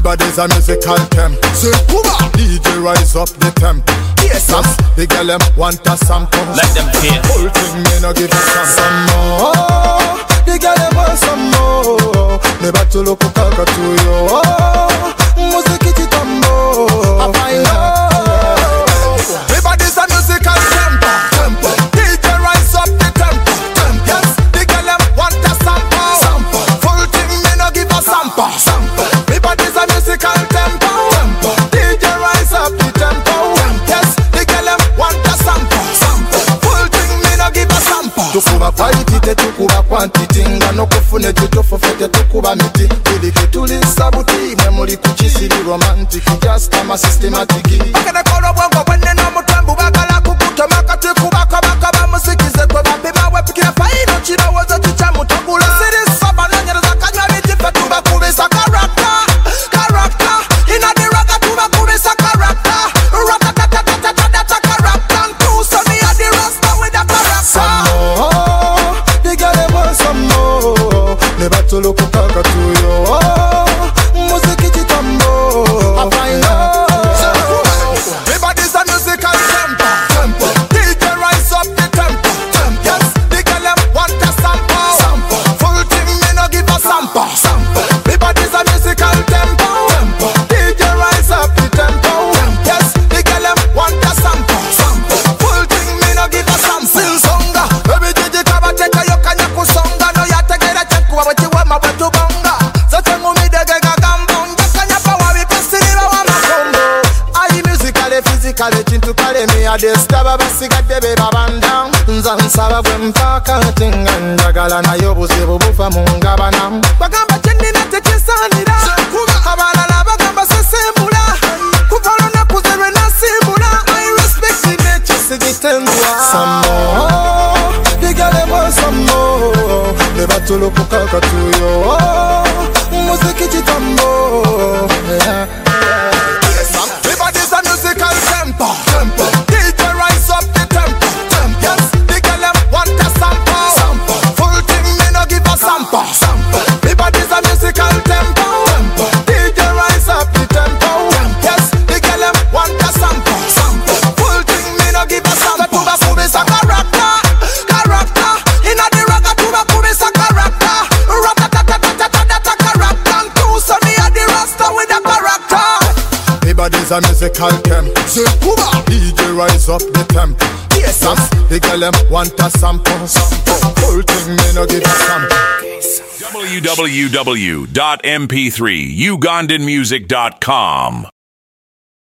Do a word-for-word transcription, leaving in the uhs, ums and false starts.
Everybody's a musical temp. Say, D J rise up the temp. Yes, the girl them want a sample. Let them hear. Whole thing me no give you some, some more. The girl them want some more. Me bato loko kaka to yo. Muziki chitambo. I find out. Everybody's a musical tempo. Tempo. D J rise up the tempo. Tempo. Yes, the girl them want a sample. Sample. Full thing me no give a sample. Sample. Everybody's a musical tempo. Tempo. D J rise up the tempo. Yes, the girl them want a sample. Sample. Full thing me no give a sample. Tukuba quality te tukuba quantity. Nga no kufune tutofu fete tukuba miti. Ili kituli sabuti mwe muli kuchisiri romantic. Just kama systematic. Akana koro bongo wene no mutambu bagala kukutoma katikuba kaba kaba musikize kwe bapima wepikira faino chino wazo chicha mutambula. Siri saba na nyera za kanywa mitife tuba kubisa karakta. Karakta. Ina di raga tuba kubisa karakta. Rata tata tata tata karakta. Ntu so me a di rasta with a karakta. Some more. The girl them want some more. Ne bato loko kaka to yo. Musiki chitambo. I find out. Everybody's a musical tempo. Tempo. D J rise up the tempo. Tempo. Yes, the girl them want a sample. Sample. Full thing me no give a sample. Sample. Everybody's a musical tempo. Tempo. D J rise up the tempo. Yes, the girl them want a sample. Sample. Full thing me no give a sample. Songa. Baby D J kaba teka yo kanya kusonga. No ya tegera cheku wa wachiwa mabatu bonga. Zote ngumi dege gagambonga. Kanya pa wa vipesiri wa wa makombo. Ayi musicale, physicale, chintu kale me a destaba basiga debe babanda. Nza nsaba gwe mpaka tinga njagala na yo buzibu bufa mungabana. Bagamba chendi na tekisanira. Abalala bagamba sesembula. Kuvalo na kuzerwe na simula. I respect the nature sigitendwa. Some more. The girl them want some more. Ne bato loko kaka to yo. Musiki chitambo. Yeah. Everybody's a musical tempo. Tempo. D J rise up the tempo. Tempo. Yes, the girl them want a sample. Sample. Full thing me no give a sample. Sample. Everybody's a musical tempo. Tempo. D J rise up the tempo. Yes, the girl them want a sample. Sample. Full thing me no give a sample. Tuba kubisa karakta. Karakta. Inna the raga tuba kubisa karakta. Rata tata tata tata karakta. Ntu so me a the rasta with a karakta. Everybody's a musical temp. Say, D J rise up the temp. Yes, the girl them want a sample. Sample. Whole thing me no give a sample. w w w dot m p three ugandan music dot com